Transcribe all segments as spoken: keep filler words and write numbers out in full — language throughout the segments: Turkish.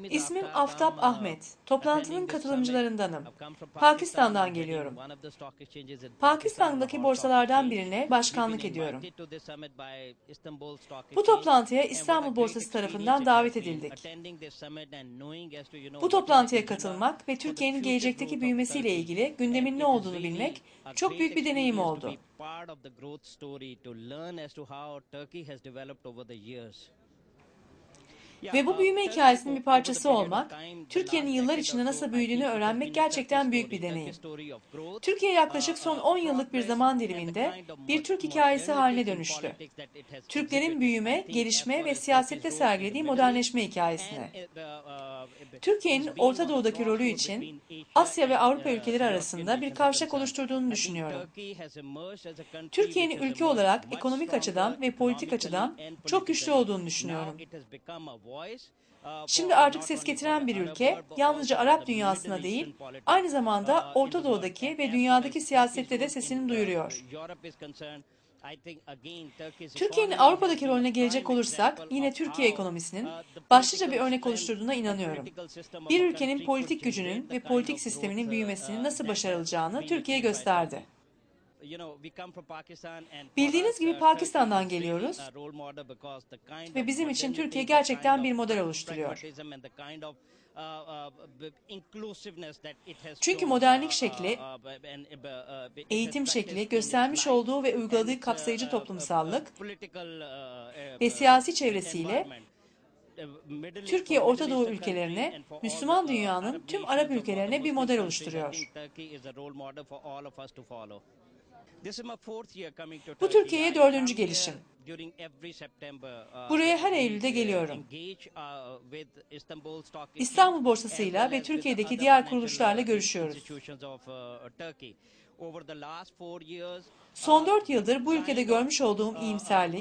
İsmim Aftap Ahmet. Toplantının katılımcılarındanım. Pakistan'dan geliyorum. Pakistan'daki borsalardan birine başkanlık ediyorum. Bu toplantıya İstanbul Borsası tarafından davet edildik. Bu toplantıya katılmak ve Türkiye'nin gelecekteki büyümesiyle ilgili gündemin ne olduğunu bilmek çok büyük bir deneyim oldu. Ve bu büyüme hikayesinin bir parçası olmak, Türkiye'nin yıllar içinde nasıl büyüdüğünü öğrenmek gerçekten büyük bir deneyim. Türkiye yaklaşık son on yıllık bir zaman diliminde bir Türk hikayesi haline dönüştü. Türklerin büyüme, gelişme ve siyasette sergilediği modernleşme hikayesine. Türkiye'nin Orta Doğu'daki rolü için Asya ve Avrupa ülkeleri arasında bir kavşak oluşturduğunu düşünüyorum. Türkiye'nin ülke olarak ekonomik açıdan ve politik açıdan çok güçlü olduğunu düşünüyorum. Şimdi artık ses getiren bir ülke, yalnızca Arap dünyasına değil, aynı zamanda Orta Doğu'daki ve dünyadaki siyasette de sesini duyuruyor. Türkiye'nin Avrupa'daki rolüne gelecek olursak, yine Türkiye ekonomisinin başlıca bir örnek oluşturduğuna inanıyorum. Bir ülkenin politik gücünün ve politik sisteminin büyümesinin nasıl başarılacağını Türkiye gösterdi. Bildiğiniz gibi Pakistan'dan geliyoruz ve bizim için Türkiye gerçekten bir model oluşturuyor. Çünkü modernlik şekli, eğitim şekli, göstermiş olduğu ve uyguladığı kapsayıcı toplumsallık ve siyasi çevresiyle Türkiye, Orta Doğu ülkelerine, Müslüman dünyanın tüm Arap ülkelerine bir model oluşturuyor. Bu Türkiye'ye dördüncü gelişim. Buraya her Eylül'de geliyorum. İstanbul Borsası'yla ve Türkiye'deki diğer kuruluşlarla görüşüyoruz. Son dört yıldır bu ülkede görmüş olduğum iyimserlik,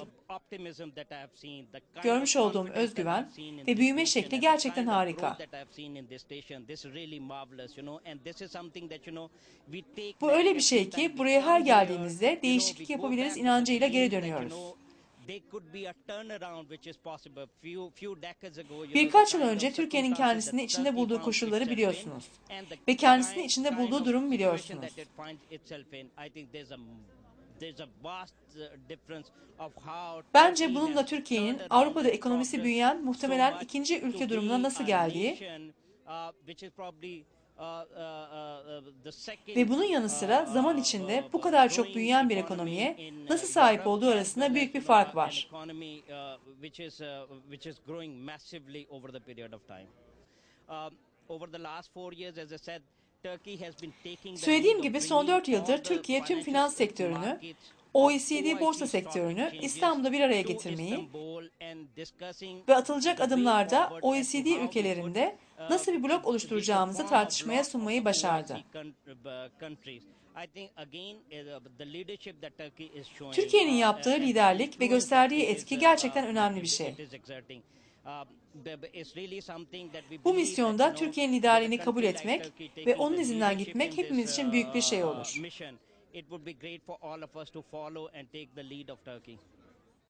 görmüş olduğum özgüven ve büyüme şekli gerçekten harika. Bu öyle bir şey ki buraya her geldiğimizde değişiklik yapabiliriz inancıyla geri dönüyoruz. Birkaç yıl önce Türkiye'nin kendisini içinde bulduğu koşulları biliyorsunuz ve kendisini içinde bulduğu durumu biliyorsunuz. Bence bununla Türkiye'nin Avrupa'da ekonomisi büyüyen muhtemelen ikinci ülke durumuna nasıl geldiği ve bunun yanı sıra zaman içinde bu kadar çok büyüyen bir ekonomiye nasıl sahip olduğu arasında büyük bir fark var. Söylediğim gibi son dört yıldır Türkiye tüm finans sektörünü, O E C D borsa sektörünü İstanbul'da bir araya getirmeyi ve atılacak adımlarda O E C D ülkelerinde nasıl bir blok oluşturacağımızı tartışmaya sunmayı başardı. Türkiye'nin yaptığı liderlik ve gösterdiği etki gerçekten önemli bir şey. Bu misyonda Türkiye'nin liderliğini kabul etmek ve onun izinden gitmek hepimiz için büyük bir şey olur.